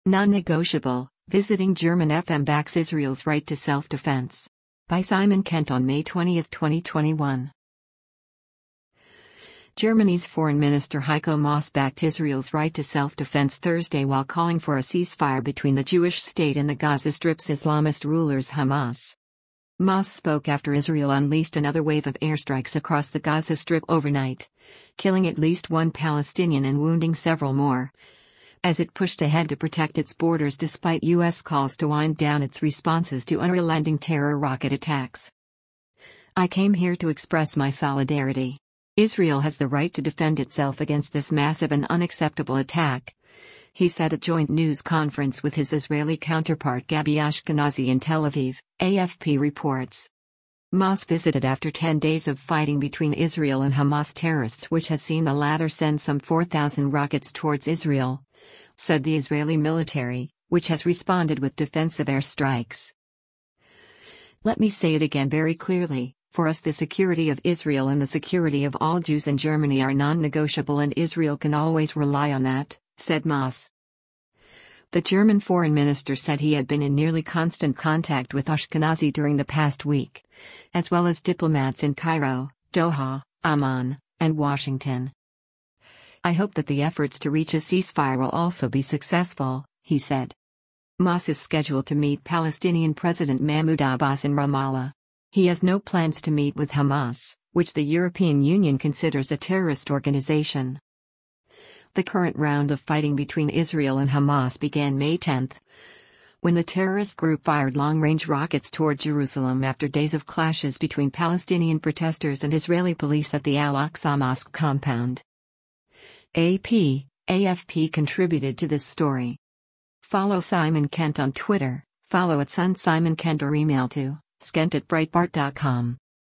Non-negotiable, visiting German FM backs Israel's right to self-defense. By Simon Kent on May 20, 2021. Germany's Foreign Minister Heiko Maas backed Israel's right to self-defense Thursday while calling for a ceasefire between the Jewish state and the Gaza Strip's Islamist rulers Hamas. Maas spoke after Israel unleashed another wave of airstrikes across the Gaza Strip overnight, killing at least one Palestinian and wounding several more, as it pushed ahead to protect its borders despite U.S. calls to wind down its responses to unrelenting terror rocket attacks. "I came here to express my solidarity. Israel has the right to defend itself against this massive and unacceptable attack," he said at a joint news conference with his Israeli counterpart Gabi Ashkenazi in Tel Aviv, AFP reports. Maas visited after 10 days of fighting between Israel and Hamas terrorists, which has seen the latter send some 4,000 rockets towards Israel, said the Israeli military, which has responded with defensive airstrikes. "Let me say it again very clearly. For us, the security of Israel and the security of all Jews in Germany are non-negotiable, and Israel can always rely on that," said Maas. The German foreign minister said he had been in nearly constant contact with Ashkenazi during the past week, as well as diplomats in Cairo, Doha, Amman, and Washington. "I hope that the efforts to reach a ceasefire will also be successful," he said. Maas is scheduled to meet Palestinian President Mahmoud Abbas in Ramallah. He has no plans to meet with Hamas, which the European Union considers a terrorist organization. The current round of fighting between Israel and Hamas began May 10, when the terrorist group fired long-range rockets toward Jerusalem after days of clashes between Palestinian protesters and Israeli police at the Al-Aqsa Mosque compound. AFP contributed to this story. Follow Simon Kent on Twitter, follow @SunSimonKent or email to skent@breitbart.com.